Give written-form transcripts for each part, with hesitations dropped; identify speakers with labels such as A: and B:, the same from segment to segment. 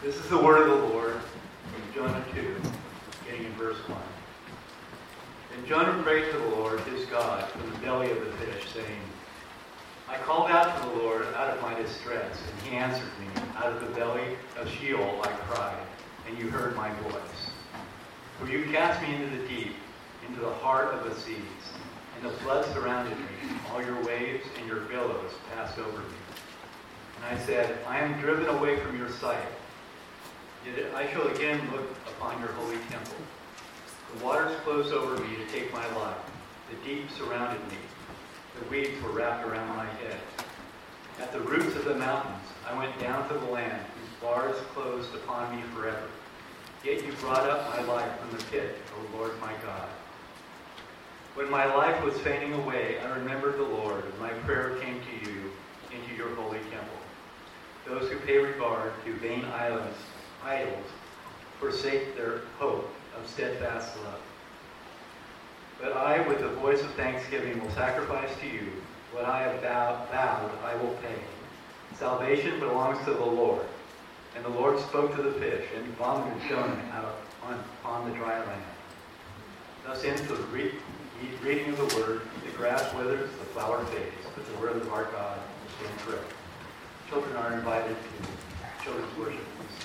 A: This is the word of the Lord from Jonah 2, beginning in verse 1. Then Jonah prayed to the Lord, his God, from the belly of the fish, saying, I called out to the Lord out of my distress, and he answered me. Out of the belly of Sheol I cried, and you heard my voice. For you cast me into the deep, into the heart of the seas, and the flood surrounded me. All your waves and your billows passed over me. And I said, I am driven away from your sight. Yet I shall again look upon your holy temple. The waters closed over me to take my life. The deep surrounded me. The weeds were wrapped around my head. At the roots of the mountains I went down to the land, whose bars closed upon me forever. Yet you brought up my life from the pit, O Lord my God. When my life was fainting away, I remembered the Lord, and my prayer came to you into your holy temple. Those who pay regard to vain idols forsake their hope of steadfast love. But I, with a voice of thanksgiving, will sacrifice to you what I have vowed I will pay. Salvation belongs to the Lord. And the Lord spoke to the fish, and vomited Jonah out upon the dry land. Thus ends the reading of the word. The grass withers, the flower fades, but the word of our God stands forever. Children are invited to children's worship.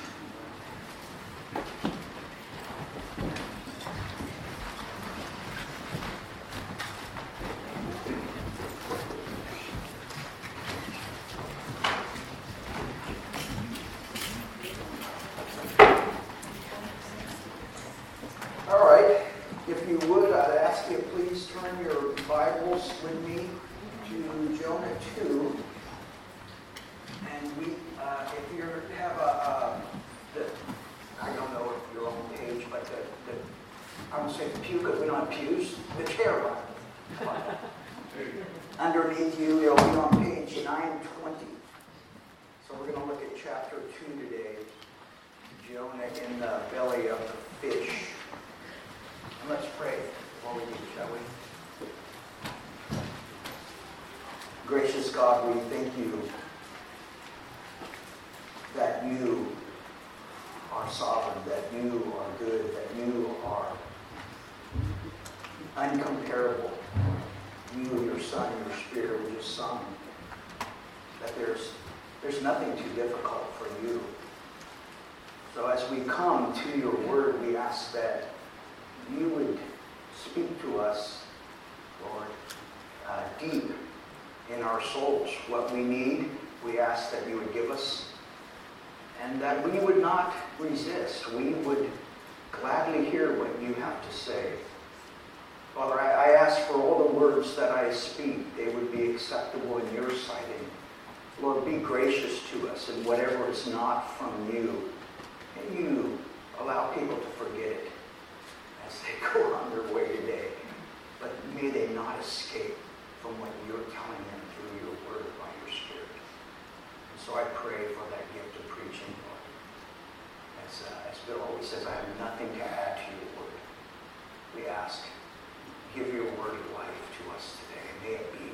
B: All right, if you would, I'd ask you please turn your Bibles with me to Jonah 2. And if you have I don't know if you're on the page, but I would say the pew, because we don't have pews, the chair Bible. Underneath you, it'll be on page 920. So we're going to look at chapter 2 today. Jonah in the belly of the fish. And let's pray before we do, shall we? Gracious God, we thank you that you are sovereign, that you are good, that you are uncomparable. You, your Son, your Spirit, we just sung that there's nothing too difficult for you. So as we come to your word, we ask that you would speak to us, Lord, deep in our souls. What we need, we ask that you would give us, and that we would not resist. We would gladly hear what you have to say. Father, I ask for all the words that I speak, they would be acceptable in your sight. And Lord, be gracious to us, and whatever is not from you, may you allow people to forget it as they go on their way today. But may they not escape from what you're telling them through your word by your Spirit. And so I pray for that gift of preaching, Lord. As Bill always says, I have nothing to add to your word. We ask, give your word of life to us today. May it be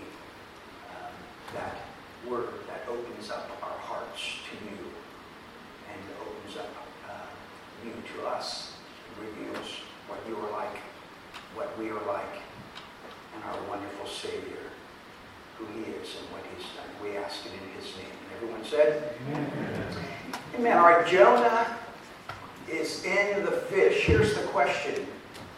B: that word that opens up our hearts to you and opens up you to us, reveals what you are like, what we are like, and our wonderful Savior, who he is and what he's done. We ask it in his name. And everyone said? Amen. Amen. All right, Jonah is in the fish. Here's the question.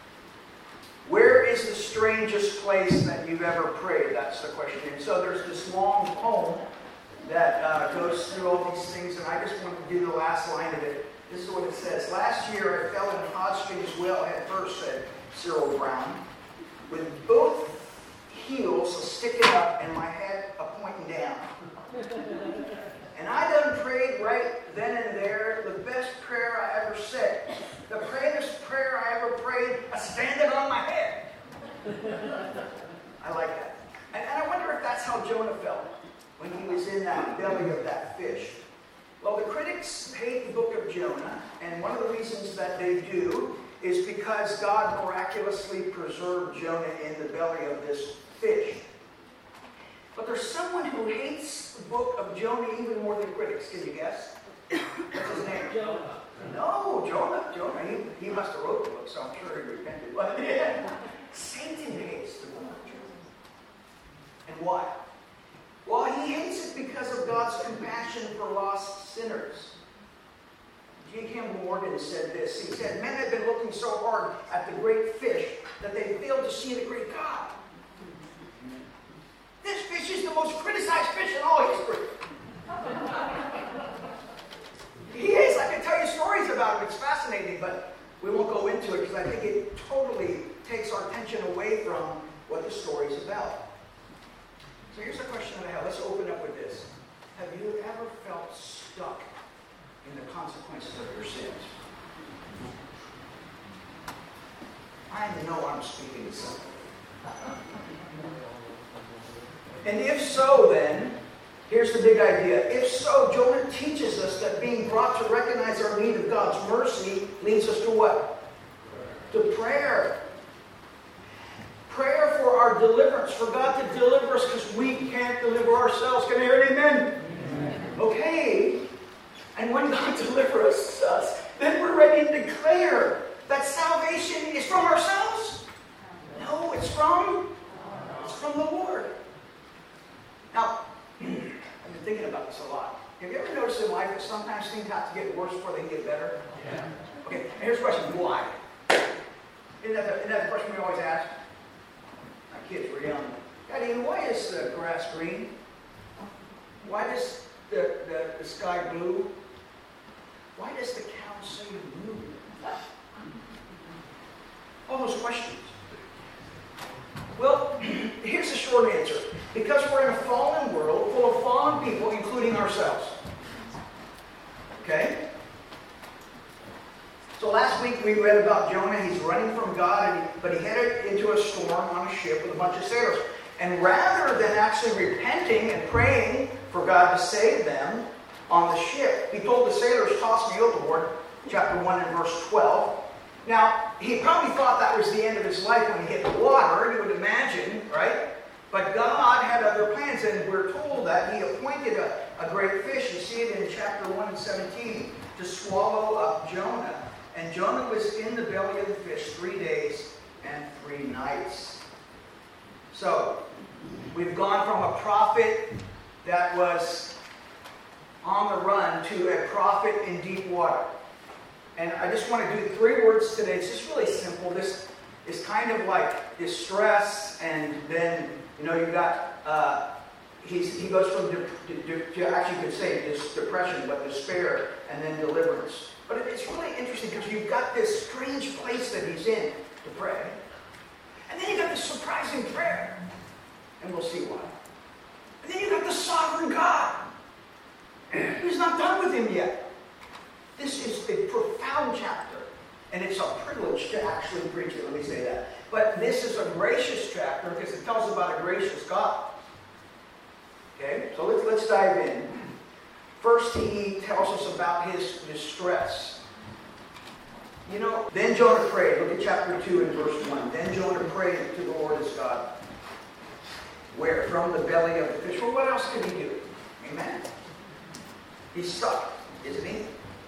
B: Where is the strangest place that you've ever prayed? That's the question. And so there's this long poem that goes through all these things, and I just want to do the last line of it. This is what it says. Last year I fell in Hodgkin's well head first, said Cyril Brown, with both heels sticking up and my head pointing down. And I done prayed right then and there the best prayer I ever said. The greatest prayer I ever prayed, standing on my head. I like that. And I wonder if that's how Jonah felt when he was in that belly of that fish. Well, the critics hate the book of Jonah, and one of the reasons that they do is because God miraculously preserved Jonah in the belly of this fish. But there's someone who hates the book of Jonah even more than critics. Can you guess? What's his name?
C: Jonah.
B: No, Jonah. He must have wrote the book, so I'm sure he repented. But yeah, Satan hates the book of Jonah. And why? Well, he hates it because of God's compassion for lost sinners. G. Campbell Morgan said this. He said, men have been looking so hard at the great fish that they failed to see the great God. This fish is the most criticized fish in all history. He is. I can tell you stories about him. It's fascinating, but we won't go into it because I think it totally takes our attention away from what the story is about. So here's the question that I have. Let's open up with this. Have you ever felt stuck in the consequences of your sins? I know I'm speaking to somebody. And if so, then, here's the big idea. If so, Jonah teaches us that being brought to recognize our need of God's mercy leads us to what? To prayer. Prayer for our deliverance, for God to deliver us because we can't deliver ourselves. Can I hear an amen? Okay. And when God delivers us, then we're ready to declare that salvation is from ourselves. No, it's from the Lord. Now, I've been thinking about this a lot. Have you ever noticed in life that sometimes things have to get worse before they get better?
C: Yeah.
B: Okay, and here's the question, why? Isn't that the question we always ask? My kids were young. Daddy, why is the grass green? Why does the sky blue? Why does the cow say moo? All those questions. Well, here's the short answer. Because we're in a fallen world full of fallen people, including ourselves. Okay? So last week we read about Jonah. He's running from God, but he headed into a storm on a ship with a bunch of sailors. And rather than actually repenting and praying for God to save them on the ship, he told the sailors, toss me overboard, chapter 1 and verse 12. Now, he probably thought that was the end of his life when he hit the water, you would imagine, right? But God had other plans, and we're told that he appointed a great fish. You see it in chapter 1 and 17, to swallow up Jonah. And Jonah was in the belly of the fish 3 days and 3 nights. So, we've gone from a prophet that was on the run to a prophet in deep water. And I just want to do 3 words today. It's just really simple. This is kind of like distress, and then, you've got, he goes from, actually you could say this depression, but despair, and then deliverance. But it's really interesting because you've got this strange place that he's in to pray. And then you've got this surprising prayer. And we'll see why. And then you've got the sovereign God, who's not done with him yet. This is a profound chapter, and it's a privilege to actually preach it, let me say that. But this is a gracious chapter because it tells about a gracious God. Okay, so let's dive in. First, he tells us about his distress. Then Jonah prayed. Look at chapter 2 and verse 1. Then Jonah prayed to the Lord his God. Where? From the belly of the fish. Well, what else could he do? Amen. He's stuck, isn't he?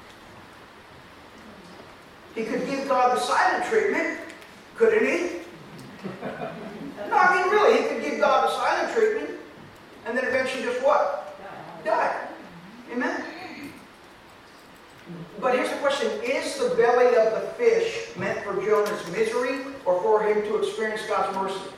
B: He could give God the silent treatment, couldn't he? No, I mean really, he could give God the silent treatment, and then eventually just what? Die. Amen? But here's the question, is the belly of the fish meant for Jonah's misery or for him to experience God's mercy?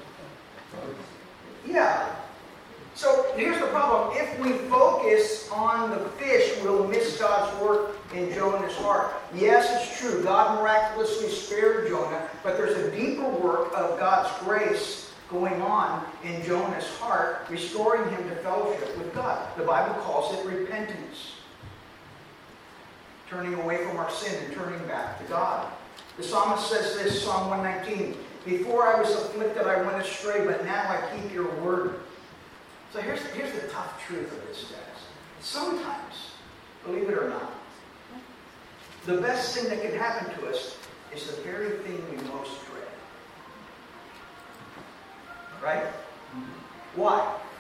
B: Yeah. So here's the problem. If we focus on the fish, we'll miss God's work in Jonah's heart. Yes, it's true. God miraculously spared Jonah, but there's a deeper work of God's grace going on in Jonah's heart, restoring him to fellowship with God. The Bible calls it repentance. Turning away from our sin and turning back to God. The psalmist says this, Psalm 119, before I was afflicted, I went astray, but now I keep your word. So here's the tough truth of this text. Sometimes, believe it or not, the best thing that can happen to us is the very thing we most dread. Right? Why?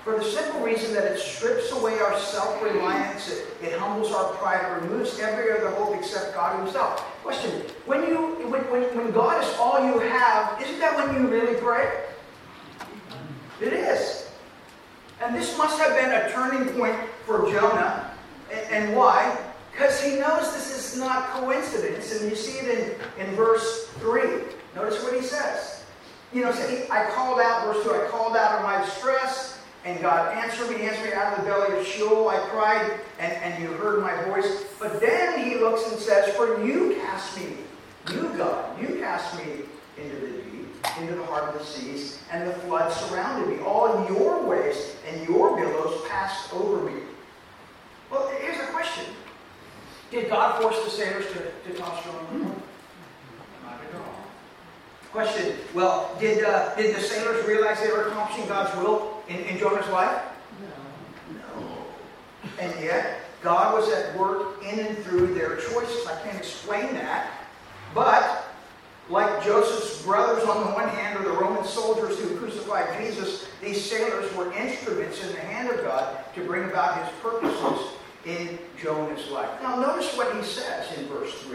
B: For the simple reason that it strips away our self-reliance, it humbles our pride, it removes every other hope except God himself. Question, when God is all you have, isn't that when you really pray? It is. And this must have been a turning point for Jonah. And why? Because he knows this is not coincidence. And you see it in verse 3. Notice what he says. I called out, verse 2, I called out of my distress, and God answered me out of the belly of Sheol. I cried, and you heard my voice. But then he looks and says, for you cast me, you God, you cast me into the deep, into the heart of the seas, and the flood surrounded me. All your waves and your billows passed over me. Well, here's a question. Did God force the sailors to toss Jonah? Not at all. Question, well, did the sailors realize they were accomplishing God's will in Jonah's life? No. And yet, God was at work in and through their choices. I can't explain that. But, like Joseph's brothers on the one hand, or the Roman soldiers who crucified Jesus, these sailors were instruments in the hand of God to bring about his purposes in Jonah's life. Now, notice what he says in verse 3.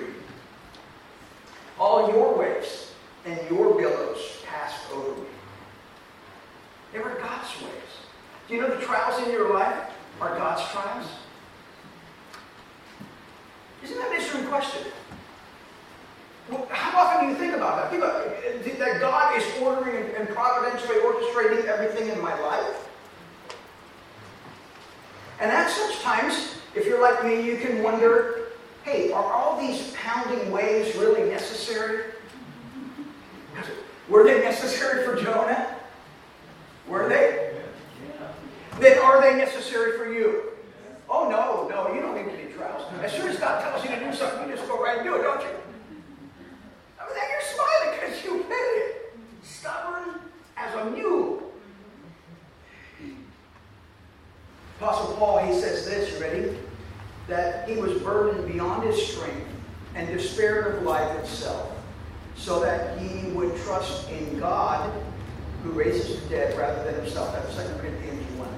B: All your waves and your billows passed over me. They were God's waves. Do you know the trials in your life are God's trials? Isn't that an interesting question? Well, how often do you think about that? Think about that God is ordering and providentially orchestrating everything in my life. And at such times, if you're like me, you can wonder, hey, are all these pounding waves really necessary? Were they necessary for Jonah? Were they? Then are they necessary for you? Oh, no, you don't need any trials. As soon as God tells you to do something, you just go right and do it, don't you? I mean, you're smiling because you did it. Stubborn as a mule. Apostle Paul, he says this, you ready? That he was burdened beyond his strength and despaired of life itself, so that he would trust in God who raises the dead rather than himself. That's 2 Corinthians 1.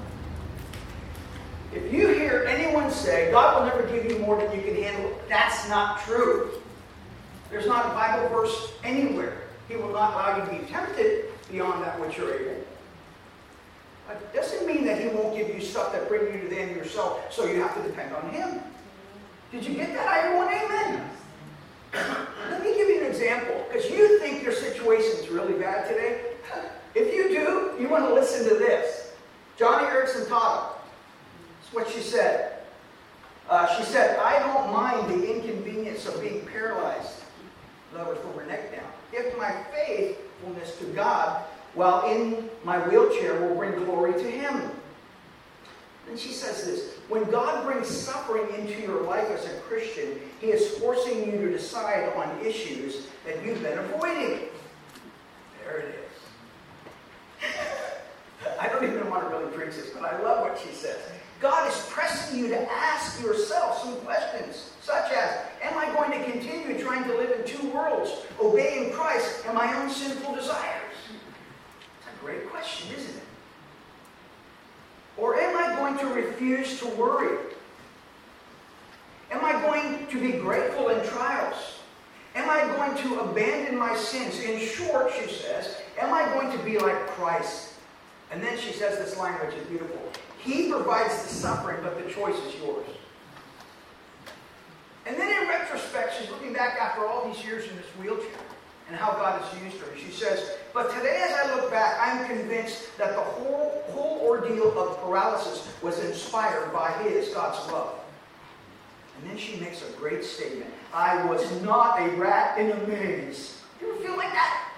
B: If you hear anyone say, God will never give you more than you can handle, that's not true. There's not a Bible verse anywhere. He will not allow you to be tempted beyond that which you're able. But it doesn't mean that he won't give you stuff that brings you to the end of yourself, so you have to depend on him. Did you get that? Everyone, amen. Let me give you an example, because you think your situation is really bad today. If you do, you want to listen to this. Johnny Erickson taught it. That's what she said. She said, I don't mind the inconvenience of being paralyzed. In other words, with my neck down. If my faithfulness to God while in my wheelchair will bring glory to him. And she says this, when God brings suffering into your life as a Christian, he is forcing you to decide on issues that you've been avoiding. There it is. I don't even want to really preach this, but I love what she says. God is pressing you to ask yourself some questions, such as, am I going to continue trying to live in two worlds, obeying Christ and my own sinful desires? It's a great question, isn't it? Or am I going to refuse to worry? Am I going to be grateful in trials? Am I going to abandon my sins? In short, she says, am I going to be like Christ? And then she says this line, which is beautiful. He provides the suffering, but the choice is yours. And then in retrospect, she's looking back after all these years in this wheelchair and how God has used her. She says, but today as I look back, I'm convinced that the whole ordeal of paralysis was inspired by God's love. And then she makes a great statement. I was not a rat in a maze. You ever feel like that?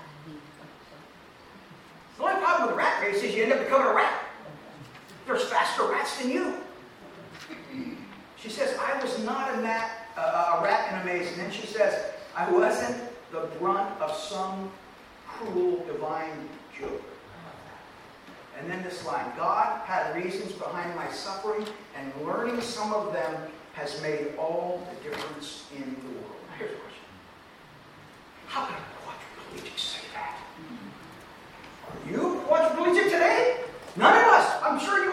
B: The only problem with a rat race is you end up becoming a rat. There's faster rats than you. She says, I was not a rat in a maze. And then she says, I wasn't the brunt of some cruel divine joke. And then this line, God had reasons behind my suffering, and learning some of them has made all the difference in the world. Now here's a question. How can a quadriplegic say that? Are you quadriplegic today? None of us. I'm sure you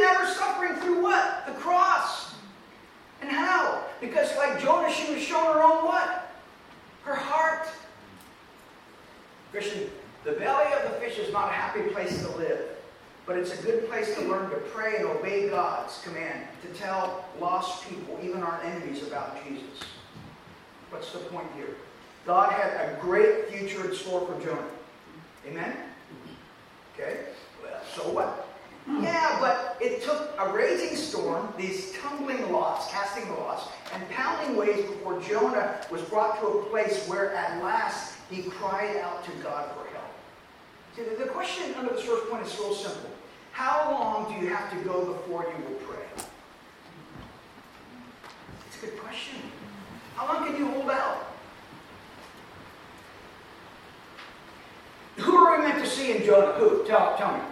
B: out her suffering through what? The cross. And how? Because like Jonah, she was shown her own what? Her heart. Christian, the belly of the fish is not a happy place to live, but it's a good place to learn to pray and obey God's command, to tell lost people, even our enemies, about Jesus. What's the point here? God had a great future in store for Jonah. Amen? Okay? Well, so what? Yeah, but it took a raging storm, these tumbling lots, casting the lots, and pounding waves before Jonah was brought to a place where at last he cried out to God for help. See, the question under this first point is real simple. How long do you have to go before you will pray? It's a good question. How long can you hold out? Who are we meant to see in Jonah? Who? Tell me.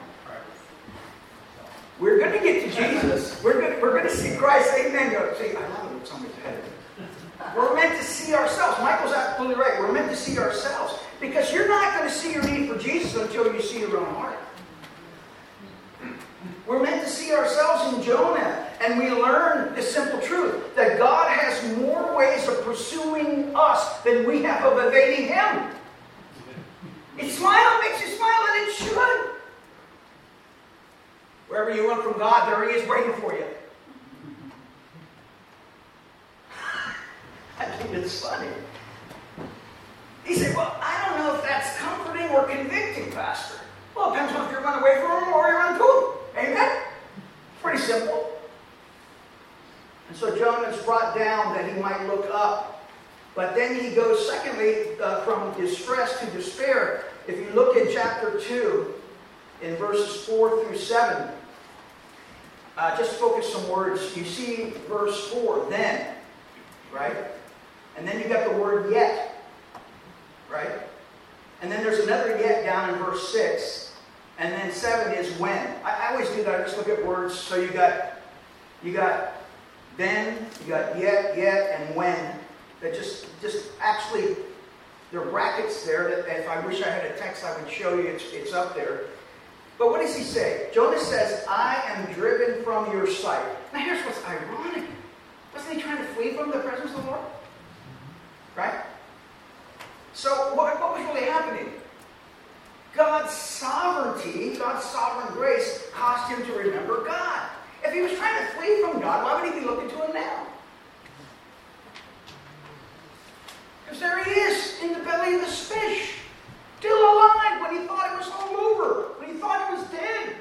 B: We're going to get to Jesus. We're going to see Christ. Amen. See, I love it when somebody's ahead of me. We're meant to see ourselves. Michael's absolutely right. We're meant to see ourselves. Because you're not going to see your need for Jesus until you see your own heart. We're meant to see ourselves in Jonah. And we learn the simple truth. That God has more ways of pursuing us than we have of evading Him. Makes you smile, and it should. Wherever you run from God, there He is waiting for you. I think it's funny. He said, well, I don't know if that's comforting or convicting, Pastor. Well, it depends on if you run away from Him or you run to Him. Amen? Pretty simple. And so Jonah is brought down that he might look up. But then he goes, secondly, from distress to despair. If you look at chapter 2, in verses 4 through 7, just focus some words. You see verse 4, then, right? And then you got the word yet, right? And then there's another yet down in verse 6. And then 7 is when. I always do that. I just look at words. So you got then, you got yet, and when. That just actually, there are brackets there that if I wish I had a text, I would show you. It's up there. But what does he say? Jonah says, I am driven from your sight. Now here's what's ironic. Wasn't he trying to flee from the presence of the Lord? Right? So what was really happening? God's sovereignty, God's sovereign grace caused him to remember God. If he was trying to flee from God, why would he be looking to Him now? Because there he is in the belly of this fish, still alive when he thought it was all over, when he thought he was dead.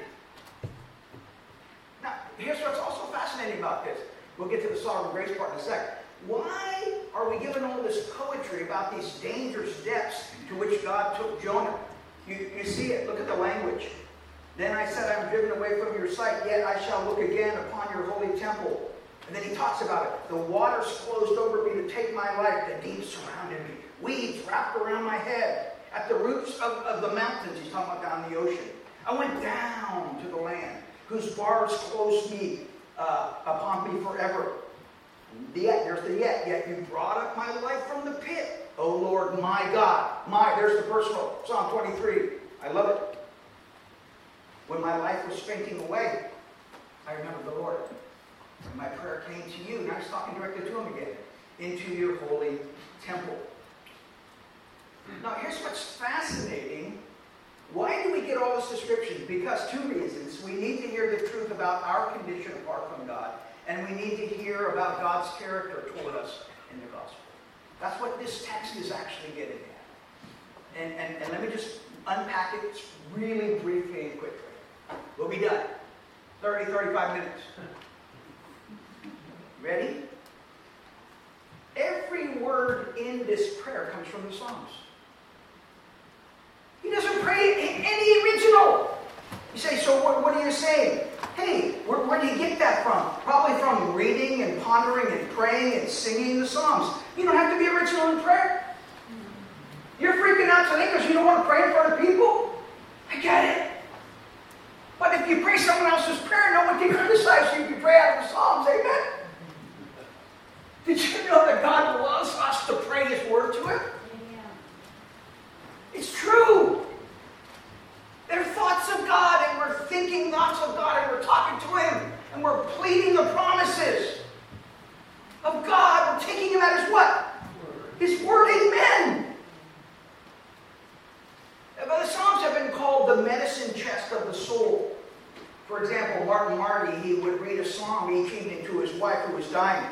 B: Now, here's what's also fascinating about this. We'll get to the sovereign grace part in a second. Why are we given all this poetry about these dangerous depths to which God took Jonah? You see it. Look at the language. Then I said, I am driven away from your sight, yet I shall look again upon your holy temple. And then he talks about it. The waters closed over me to take my life. The deep surrounded me. Weeds wrapped around my head. At the roots of the mountains, he's talking about down the ocean. I went down to the land, whose bars closed me upon me forever. Yet, there's the yet you brought up my life from the pit. O Lord, my God. There's the personal. Psalm 23. I love it. When my life was fainting away, I remembered the Lord. And my prayer came to you. Now he's talking directly to him again. Into your holy temple. Now here's what's fascinating. Why do we get all this description? Because two reasons. We need to hear the truth about our condition apart from God. And we need to hear about God's character toward us in the gospel. That's what this text is actually getting at. And let me just unpack it really briefly and quickly. We'll be done. 35 minutes. Ready? Every word in this prayer comes from the Psalms. He doesn't pray in any original. You say, so what are you saying? Hey, where do you get that from? Probably from reading and pondering and praying and singing the Psalms. You don't have to be original in prayer. You're freaking out today because you don't want to pray in front of people? I get it. But if you pray someone else's prayer, no one can criticize you if you pray out of the Psalms. Amen? Did you know that God loves us to pray His word to Him? Yeah. It's true. They're thoughts of God, and we're thinking thoughts of God, and we're talking to Him. of God. We're taking him at his what? His word. Amen. But the Psalms have been called the medicine chest of the soul. For example, Martin Marty, he would read a psalm he came into his wife who was dying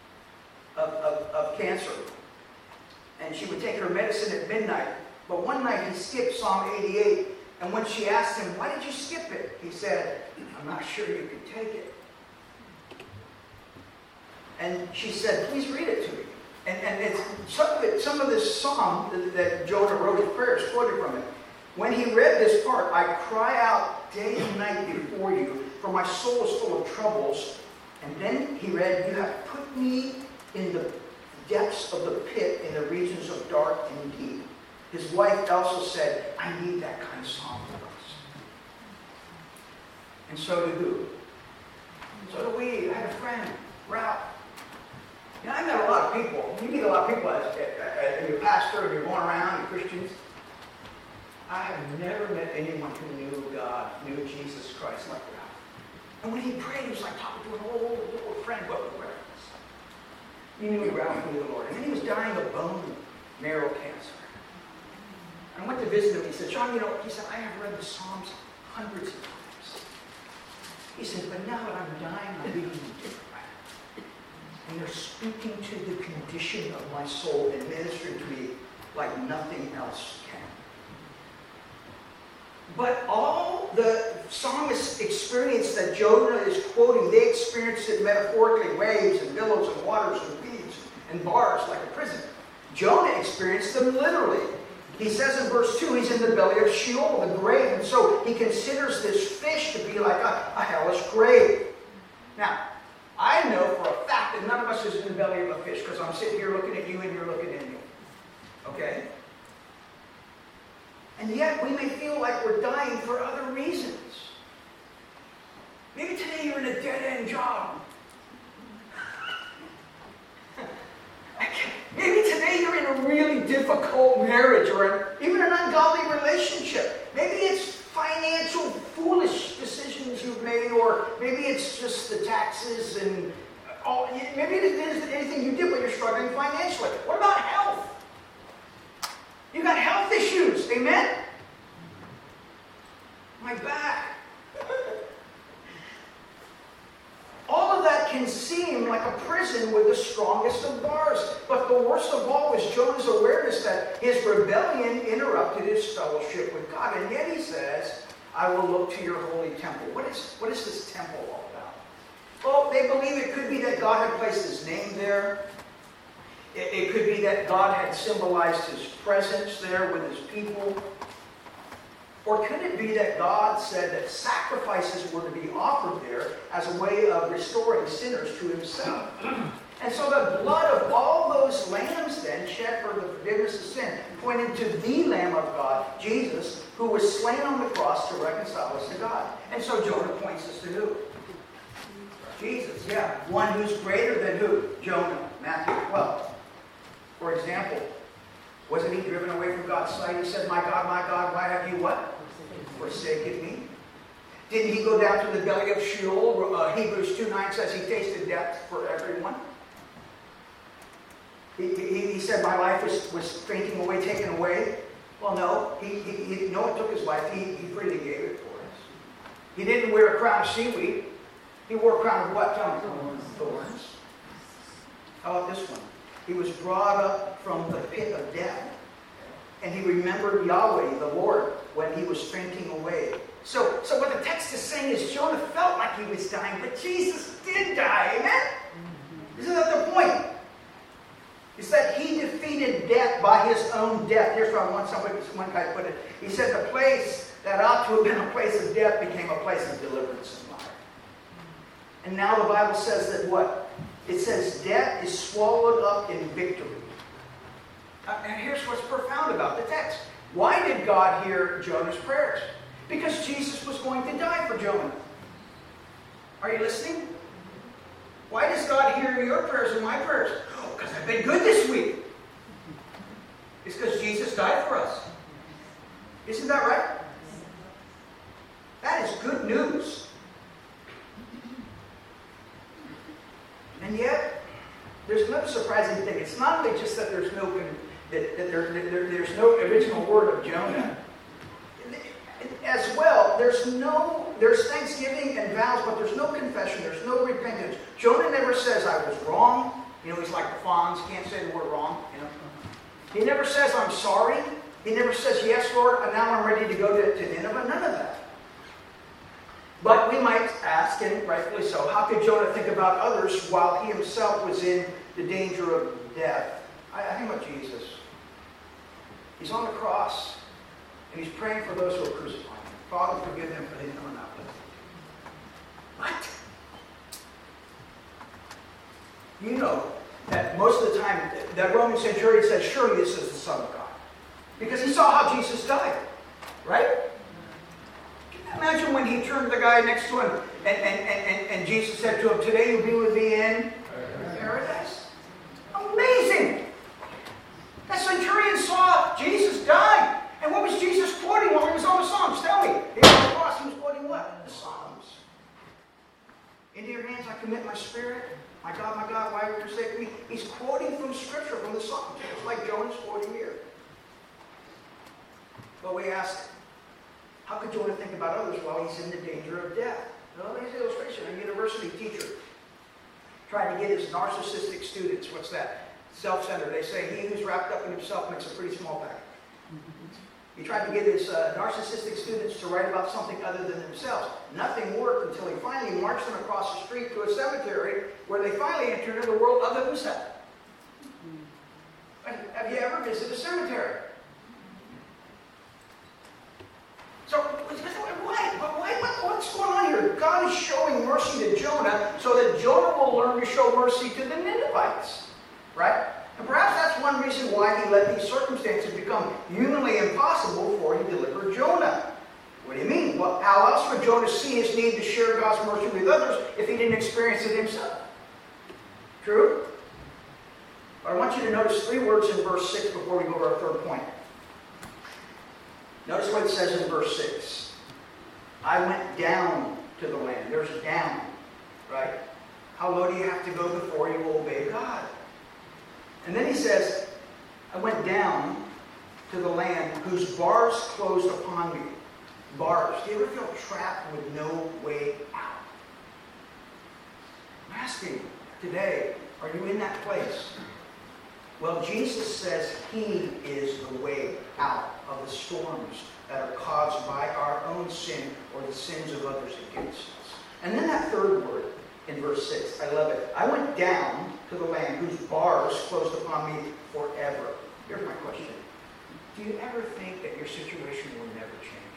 B: of cancer. And she would take her medicine at midnight. But one night he skipped Psalm 88. And when she asked him, why did you skip it? He said, I'm not sure you could take it. And she said, please read it to me. And it's some of this psalm that Jonah wrote his prayers quoted from it. When he read this part, I cry out day and night before you, for my soul is full of troubles. And then he read, you have put me in the depths of the pit, in the regions of dark and deep. His wife also said, I need that kind of psalm for us. And so do who? So do we. I had a friend, Ralph. You know, I've met a lot of people. You meet a lot of people as your pastor, and you're going around, you're Christians. I have never met anyone who knew God, knew Jesus Christ like Ralph. And when he prayed, he was like talking to an old friend, but with reverence. He knew Ralph knew the Lord. And then he was dying of bone marrow cancer. I went to visit him. He said, John, he said, I have read the Psalms hundreds of times. He said, but now that I'm dying, I'm reading them differently. And they're speaking to the condition of my soul and ministering to me like nothing else can. But all the psalmists experienced that Jonah is quoting, they experienced it metaphorically, waves and billows and waters and weeds and bars like a prison. Jonah experienced them literally. He says in verse 2, he's in the belly of Sheol, the grave. And so he considers this fish to be like a hellish grave. Now, I know for a fact that none of us is in the belly of a fish because I'm sitting here looking at you and you're looking at me. Okay? And yet we may feel like we're dying for other reasons. Maybe today you're in a dead-end job. Maybe today you're in a really difficult marriage or even an ungodly relationship. Maybe it's financial foolish decisions you've made, or maybe it's just the taxes and all. Maybe it isn't anything you did, but you're struggling financially. What about health? You got health issues, amen? My back. All of that can seem like a prison with the strongest of bars. But the worst of all is Jonah's awareness that his rebellion interrupted his fellowship with God. And yet he says, I will look to your holy temple. What is this temple all about? Well, they believe it could be that God had placed his name there. It could be that God had symbolized his presence there with his people. Or could it be that God said that sacrifices were to be offered there as a way of restoring sinners to himself? And so the blood of all those lambs then shed for the forgiveness of sin pointed to the Lamb of God, Jesus, who was slain on the cross to reconcile us to God. And so Jonah points us to who? Jesus, yeah. One who's greater than who? Jonah, Matthew 12. For example, wasn't he driven away from God's sight? He said, my God, why have you what? Forsaken me. Didn't he go down to the belly of Sheol? Hebrews 2:9 says he tasted death for everyone. He said, my life was fainting away, taken away. Well, no. Noah took his life. He freely gave it for us. He didn't wear a crown of seaweed. He wore a crown of what? Thorns. How about this one? He was brought up from the pit of death. And he remembered Yahweh, the Lord, when he was fainting away. So what the text is saying is Jonah felt like he was dying, but Jesus did die. Amen? Isn't that the point? It's that he defeated death by his own death. Here's what one guy put it. He said the place that ought to have been a place of death became a place of deliverance and life. And now the Bible says that what? It says death is swallowed up in victory. And here's what's profound about the text. Why did God hear Jonah's prayers? Because Jesus was going to die for Jonah. Are you listening? Why does God hear your prayers and my prayers? Oh, because I've been good this week. It's because Jesus died for us. Isn't that right? That is good news. And yet, there's another surprising thing. It's not only just that there's no there's no original word of Jonah. As well, there's thanksgiving and vows, but there's no confession, there's no repentance. Jonah never says, I was wrong. You know, he's like the Fonz, can't say the word wrong. You know? He never says, I'm sorry. He never says, yes, Lord, and now I'm ready to go to Nineveh. None of that. But we might ask, and rightfully so, how could Jonah think about others while he himself was in the danger of death? I think about Jesus. He's on the cross, and he's praying for those who are crucifying him. Father, forgive them, for they know not what. What? You know that most of the time, that Roman centurion says, surely this is the Son of God. Because he saw how Jesus died. Right? Can you imagine when he turned to the guy next to him and Jesus said to him, today you'll be with me in paradise? Amazing! That centurion saw Jesus die. And what was Jesus quoting while he was on the Psalms? Tell me. He was on the cross, he was quoting what? The Psalms. Into your hands I commit my spirit. My God, why would you forsake me? He's quoting from Scripture, from the Psalms. It's like Jonah's quoting here. But we ask, how could Jonah think about others while he's in the danger of death? Well, there's an illustration. A university teacher trying to get his narcissistic students, what's that? Self-centered. They say he who's wrapped up in himself makes a pretty small bag. He tried to get his narcissistic students to write about something other than themselves. Nothing worked until he finally marched them across the street to a cemetery where they finally entered into the world of themselves. Have you ever visited a cemetery? So, what's going on here? God is showing mercy to Jonah so that Jonah will learn to show mercy to the Ninevites. Right? And perhaps that's one reason why he let these circumstances become humanly impossible before he delivered Jonah. What do you mean? Well, how else would Jonah see his need to share God's mercy with others if he didn't experience it himself? True? But I want you to notice three words in verse 6 before we go to our third point. Notice what it says in verse 6. I went down to the land. There's a down, right? How low do you have to go before you obey God? And then he says, I went down to the land whose bars closed upon me. Bars. Do you ever feel trapped with no way out? I'm asking today, are you in that place? Well, Jesus says he is the way out of the storms that are caused by our own sin or the sins of others against us. And then that third word in verse 6, I love it. I went down to the land whose bars closed upon me forever. Here's my question. Do you ever think that your situation will never change?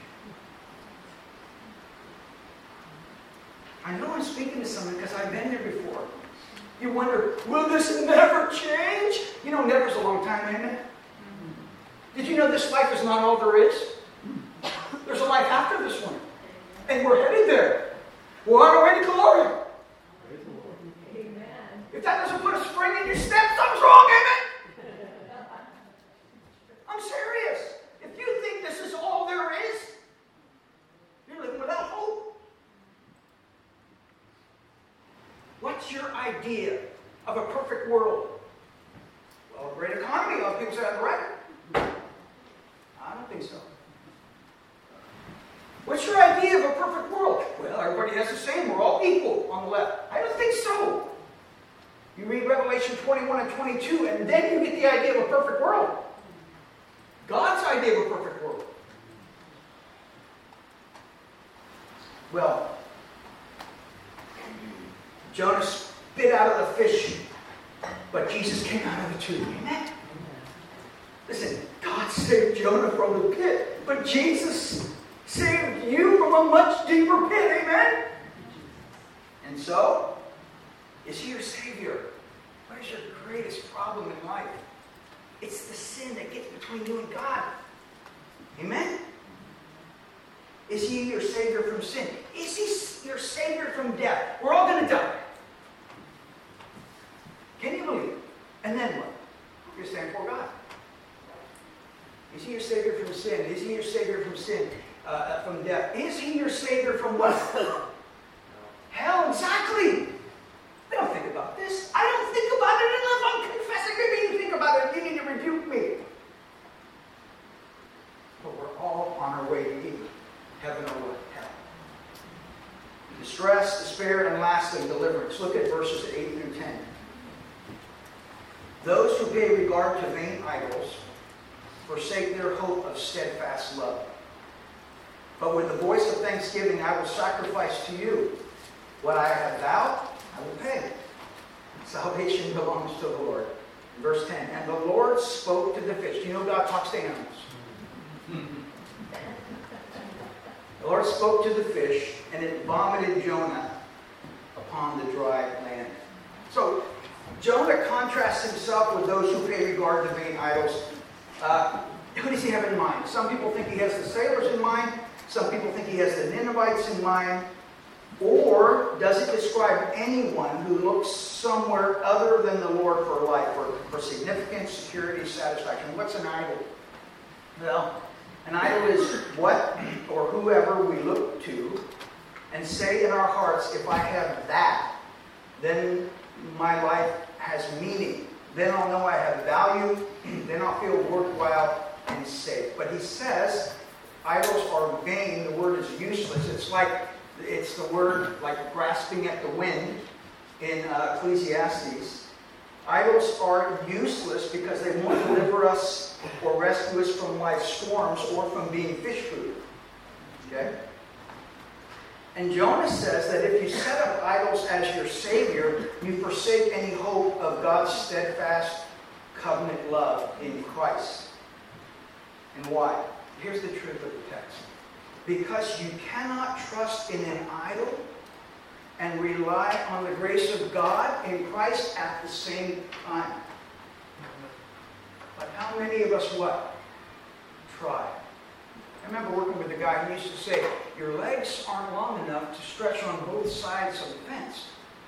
B: I know I'm speaking to someone because I've been there before. You wonder, will this never change? You know, never's a long time, isn't it? Did you know this life is not all there is? There's a life after this one. And we're headed there. We're on our way to glory. Amen. If that doesn't put a spring in your step, something's wrong, amen? I'm serious. If you think this is all there is, you're living without hope. What's your idea of a perfect world? Well, a great economy. A lot of people say I'm right. I don't think so. What's your idea of a perfect world? Well, everybody has the same. We're all equal on the left. I don't think so. You read Revelation 21 and 22, and then you get the idea of a perfect world. God's idea of a perfect world. Well, Jonah spit out of the fish, but Jesus came out of the tomb. Amen? Listen, God saved Jonah from the pit, but Jesus saved you from a much deeper pit. Amen? And so, is he your Savior? What is your greatest problem in life? It's the sin that gets between you and God. Amen? Is he your Savior from sin? Is he your Savior from death? We're all going to die. Can you believe it? And then what? You're standing before God. Is he your Savior from sin? Is he your Savior from sin? From death? Is he your Savior from what? Hell, exactly. We don't think about this. I don't think about it lastly, deliverance. Look at verses 8 through 10. Those who pay regard to vain idols forsake their hope of steadfast love. But with the voice of thanksgiving I will sacrifice to you. What I have vowed, I will pay. Salvation belongs to the Lord. Verse 10, and the Lord spoke to the fish. Do you know God talks to animals? The Lord spoke to the fish, and it vomited Jonah upon the dry land. So, Jonah contrasts himself with those who pay regard to vain idols. Who does he have in mind? Some people think he has the sailors in mind. Some people think he has the Ninevites in mind. Or does it describe anyone who looks somewhere other than the Lord for life, for significance, security, satisfaction? What's an idol? Well, an idol is what or whoever we look to and say in our hearts, if I have that, then my life has meaning. Then I'll know I have value. Then I'll feel worthwhile and safe. But he says idols are vain. The word is useless. It's the word like grasping at the wind in Ecclesiastes. Idols are useless because they won't deliver us or rescue us from life's storms or from being fish food. Okay? And Jonah says that if you set up idols as your savior, you forsake any hope of God's steadfast covenant love in Christ. And why? Here's the truth of the text. Because you cannot trust in an idol and rely on the grace of God in Christ at the same time. But how many of us what? Try. I remember working with a guy who used to say, your legs aren't long enough to stretch on both sides of the fence.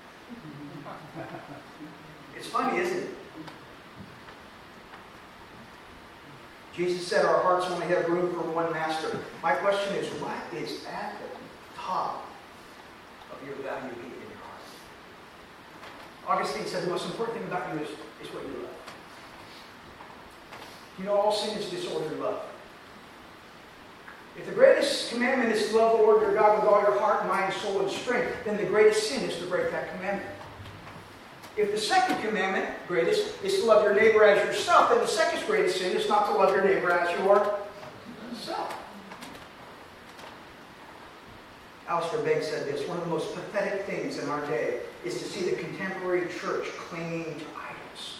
B: It's funny, isn't it? Jesus said our hearts only have room for one master. My question is, what is at the top of your value gate in your heart? Augustine said the most important thing about you is what you love. You know, all sin is disordered love. If the greatest commandment is to love the Lord your God with all your heart, mind, soul, and strength, then the greatest sin is to break that commandment. If the second commandment, greatest, is to love your neighbor as yourself, then the second greatest sin is not to love your neighbor as yourself. Alistair Begg said this, one of the most pathetic things in our day is to see the contemporary church clinging to idols.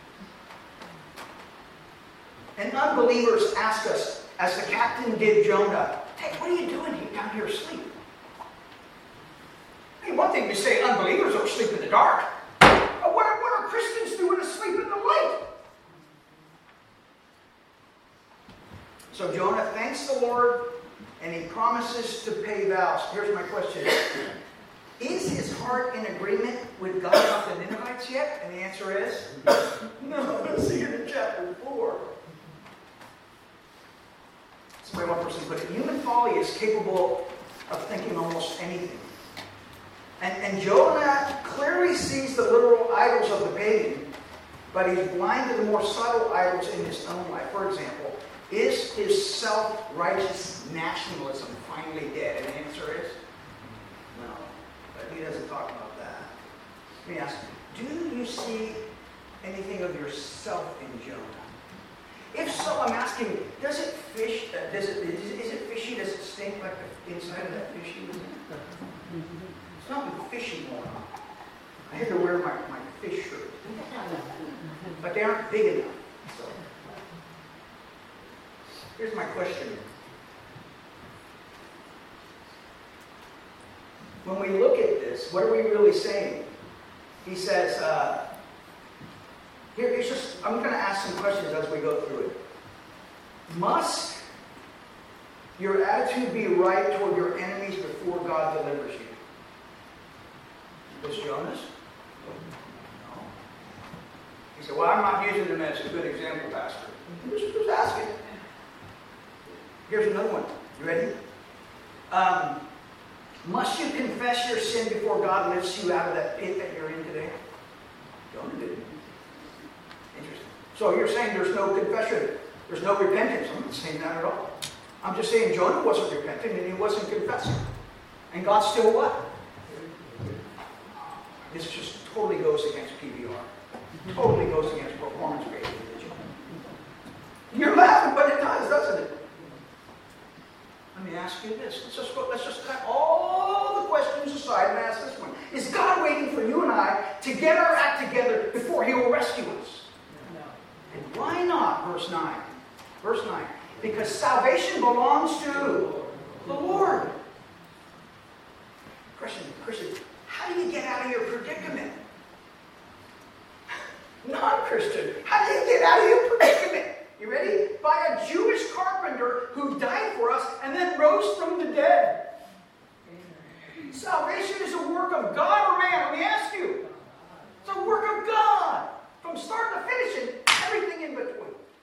B: And unbelievers ask us, as the captain did Jonah, hey, what are you doing down here asleep? Hey, one thing to say unbelievers don't sleep in the dark. What are Christians doing asleep in the light? So Jonah thanks the Lord and he promises to pay vows. Here's my question. Is his heart in agreement with God about the Ninevites yet? And the answer is no. Let's see it in chapter 4. That's the way one person put it. Human folly is capable of thinking almost anything. And Jonah clearly sees the literal idols of the pagan, but he's blind to the more subtle idols in his own life. For example, is his self-righteous nationalism finally dead? And the answer is no. But he doesn't talk about that. Let me ask you, do you see anything of yourself in Jonah? If so, I'm asking, does it fish? Is it fishy? Does it stink like the inside of that fishy? It's not fishy more. I had to wear my fish shirt. But they aren't big enough. So here's my question. When we look at this, what are we really saying? He says, I'm going to ask some questions as we go through it. Must your attitude be right toward your enemies before God delivers you? Was Jonas? No. He said, well, I'm not using him as a good example, Pastor. Just asking. Here's another one. You ready? Must you confess your sin before God lifts you out of that pit that you're in today? Jonah didn't. Interesting. So you're saying there's no confession. There's no repentance. I'm not saying that at all. I'm just saying Jonah wasn't repenting and he wasn't confessing. And God still what? This just totally goes against PBR. Totally goes against performance-based religion. You're laughing, but it does, doesn't it? Let me ask you this. Let's just cut all the questions aside and ask this one. Is God waiting for you and I to get our act together before He will rescue us? No. And why not? Verse 9. Verse 9. Because salvation belongs to the Lord. Christian, how do you get out of your predicament? Non-Christian, how do you get out of your predicament? You ready? By a Jewish carpenter who died for us and then rose from the dead. Amen. Salvation is a work of God or man? Let me ask you. It's a work of God. From start to finish and everything in between.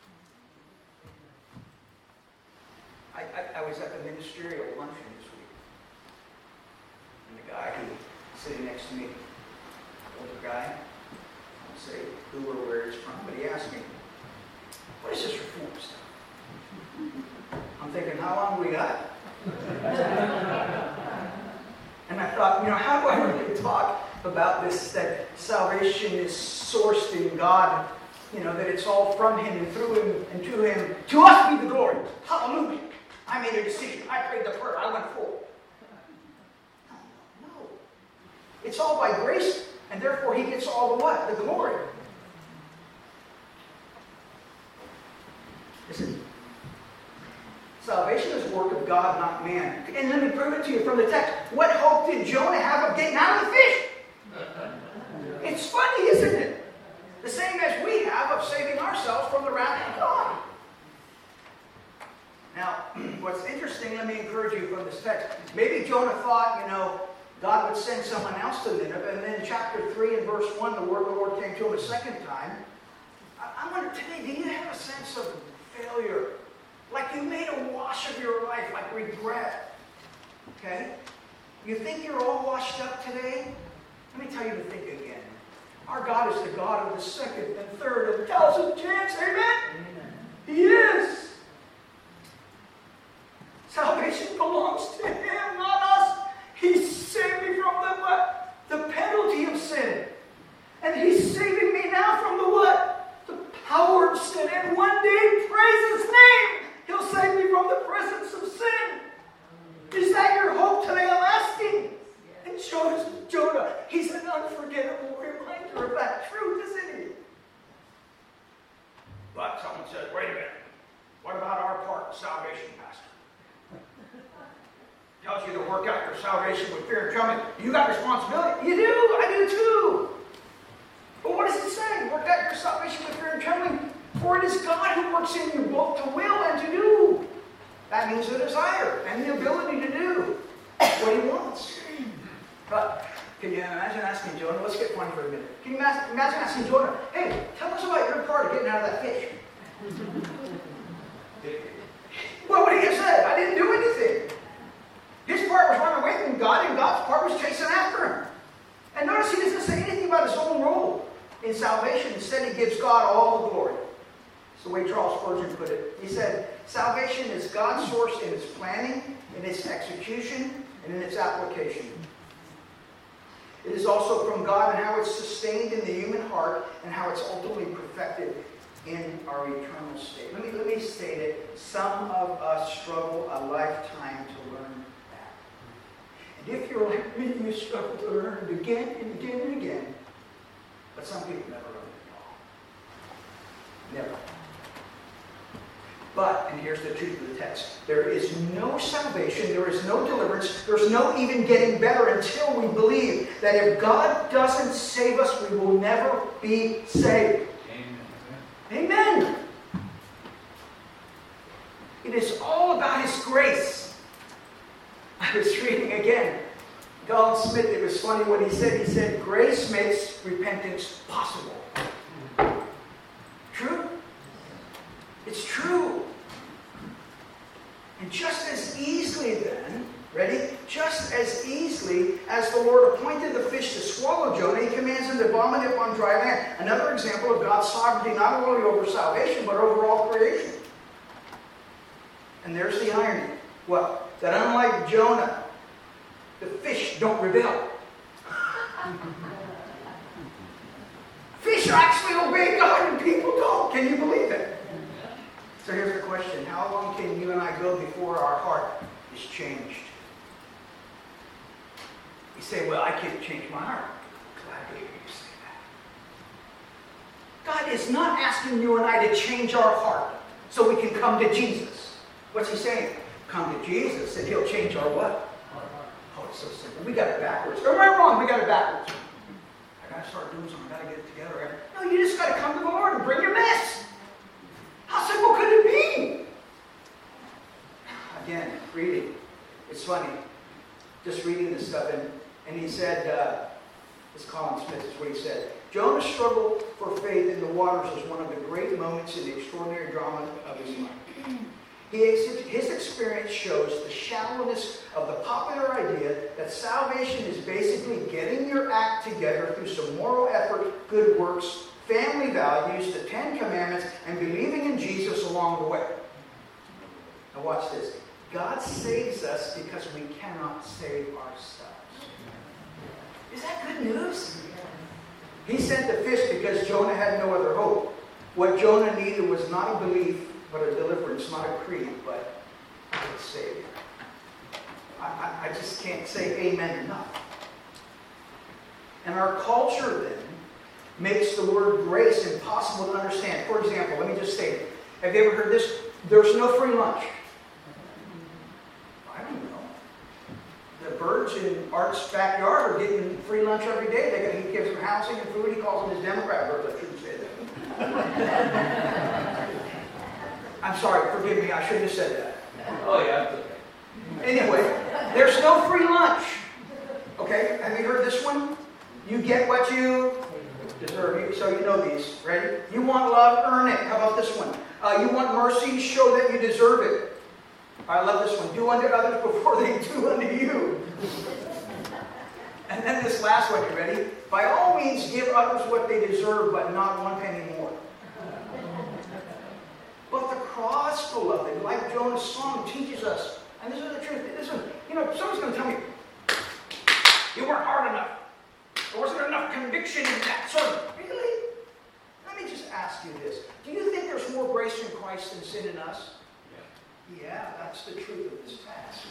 B: I was at the ministerial luncheon this week. And the guy who was sitting next to me, older guy, I won't say who or where he's from, but he asked me, what is this reform stuff? I'm thinking, how long we got? And I thought, how do I really talk about this, that salvation is sourced in God, that it's all from Him and through Him and to Him. To us be the glory. Hallelujah. I made a decision. I prayed the prayer. I went forward. No. It's all by grace, and therefore He gets all the what? The glory. Listen. Salvation is a work of God, not man. And let me prove it to you from the text. What hope did Jonah have of getting out of the fish? It's funny, isn't it? The same as we have of saving ourselves from the wrath of God. Now, what's interesting, let me encourage you from this text. Maybe Jonah thought, God would send someone else to Nineveh, and then chapter 3 and verse 1, the word of the Lord came to him a second time. I wonder today, do you have a sense of failure? Like you made a wash of your life, like regret. Okay? You think you're all washed up today? Let me tell you to think again. Our God is the God of the second and third and 1,000 chance. Amen? Amen. He is. Salvation belongs to Him, not us. He saved me from the what? The penalty of sin. And He's saving me now from the what? The power of sin. And one day, praise His name, He'll save me from the presence of sin. Is that your hope today? I'm asking. And Jonah, he's an unforgettable reminder of that truth, isn't he? But someone says, wait a minute. What about our part in salvation, Pastor? Tells you to work out your salvation with fear and trembling. You got responsibility. You do. I do too. But what does it say? Work out your salvation with fear and trembling. For it is God who works in you both to will and to do. That means the desire and the ability to do what He wants. But can you imagine asking Jonah? Let's get funny for a minute. Can you imagine asking Jonah, hey, tell us about your part of getting out of that fish? What would he have said? I didn't do anything. His part was running away from God, and God's part was chasing after him. And notice he doesn't say anything about his own role in salvation. Instead, he gives God all the glory. It's the way Charles Spurgeon put it. He said, salvation is God's source in its planning, in its execution, and in its application. It is also from God and how it's sustained in the human heart and how it's ultimately perfected in our eternal state. Let me state it. Some of us struggle a lifetime to learn that. And if you're like me, you struggle to learn it again and again and again. But some people never learn it at all. Never. But, and here's the truth of the text, there is no salvation, there is no deliverance, there's no even getting better until we believe that if God doesn't save us, we will never be saved. Amen. Amen. It is all about His grace. I was reading again. Donald Smith, it was funny what he said. He said, grace makes repentance possible. True? It's true. And just as easily then, ready? Just as easily as the Lord appointed the fish to swallow Jonah, He commands him to vomit it on dry land. Another example of God's sovereignty not only over salvation, but over all creation. And there's the irony. What? That unlike Jonah, the fish don't rebel. Fish actually obey God and people don't. Can you believe it? So here's the question. How long can you and I go before our heart is changed? You say, well, I can't change my heart. Glad to hear you say that. God is not asking you and I to change our heart so we can come to Jesus. What's he saying? Come to Jesus and he'll change our what? Oh, it's so simple. We got it backwards. Am I wrong? We got it backwards. I got to start doing something. I got to get it together. No, you just got to come to the Lord and bring your mess. How simple could it be? Again, reading. It's funny. Just reading this stuff. And he said, this Colin Smith is what he said. Jonah's struggle for faith in the waters is one of the great moments in the extraordinary drama of his life. His experience shows the shallowness of the popular idea that salvation is basically getting your act together through some moral effort, good works, family values, the 10 Commandments, and believing in Jesus along the way. Now watch this. God saves us because we cannot save ourselves. Is that good news? He sent the fish because Jonah had no other hope. What Jonah needed was not a belief, but a deliverance, not a creed, but a Savior. I just can't say amen enough. And our culture then makes the word grace impossible to understand. For example, let me just say it. Have you ever heard this? There's no free lunch. I don't know. The birds in Art's backyard are getting free lunch every day. He gives them housing and food. He calls them his Democrat birds. I shouldn't say that. I'm sorry, forgive me, I shouldn't have said that.
A: Oh, yeah.
B: Anyway, there's no free lunch. Okay, have you heard this one? You get what you deserve. So you know these. Ready? You want love, earn it. How about this one? You want mercy, show that you deserve it. I love this one. Do unto others before they do unto you. And then this last one, you ready? By all means, give others what they deserve, but not one penny more. But the cross, beloved, like Jonah's song, teaches us, and this is the truth. Listen, someone's going to tell me, you weren't hard enough. There wasn't enough conviction in that sermon. Really? Let me just ask you this. Do you think there's more grace in Christ than sin in us? Yeah, that's the truth of this passage.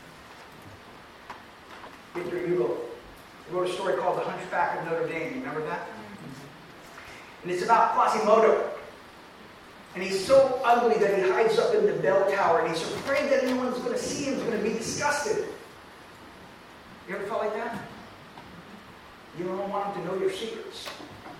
B: Victor Hugo wrote a story called The Hunchback of Notre Dame. You remember that? And it's about Quasimodo. And he's so ugly that he hides up in the bell tower, and he's afraid that anyone's going to see him, is going to be disgusted. You ever felt like that? You don't want him to know your secrets.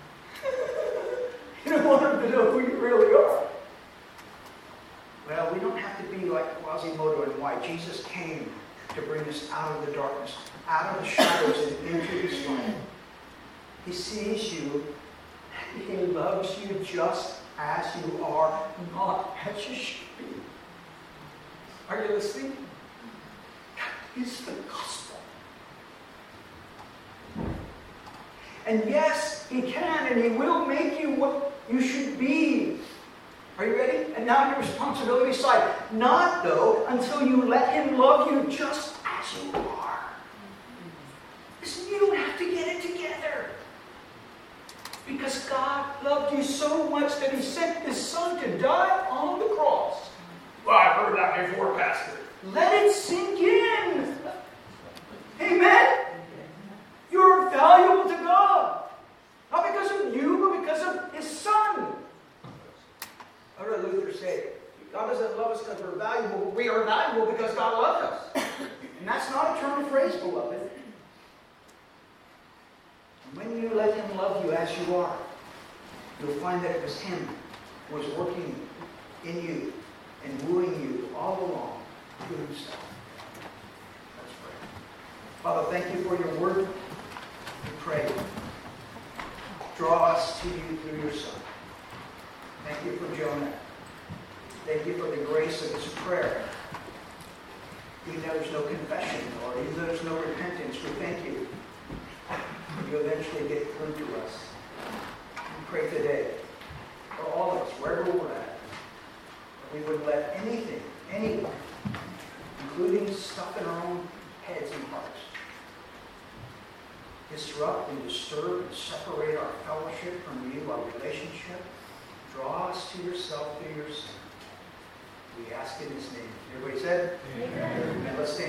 B: You don't want him to know who you really are. Well, we don't have to be like Quasimodo and why Jesus came to bring us out of the darkness, out of the shadows and into his light. He sees you, and he loves you just as you are, not as you should be. Are you listening? That is the gospel. And yes, he can and he will make you what you should be. Are you ready? And now your responsibility side. Not, though, until you let him love you just as you are. Listen, you don't have to get it together. Because God loved you so much that he sent his son to die on the cross. Well, I've heard that before, Pastor. Let it sink in. Amen? You're valuable to God. Not because of you, but because of his son. I heard Luther say, God doesn't love us because we're valuable. We are valuable because God loves us. And that's not a term of phrase, beloved. When you let him love you as you are, you'll find that it was him who was working in you and wooing you all along to himself. Let's pray. Father, thank you for your word. We pray. Draw us to you through your Son. Thank you for Jonah. Thank you for the grace of his prayer. Even though there's no confession, or even though there's no repentance, we thank you. You eventually get through to us. We pray today for all of us, wherever we're at, that we would let anything, anyone, including stuff in our own heads and hearts, disrupt and disturb and separate our fellowship from you, our relationship. Draw us to yourself through your Son. We ask in his name. Everybody said?
C: Amen.
B: Amen. Let's stand.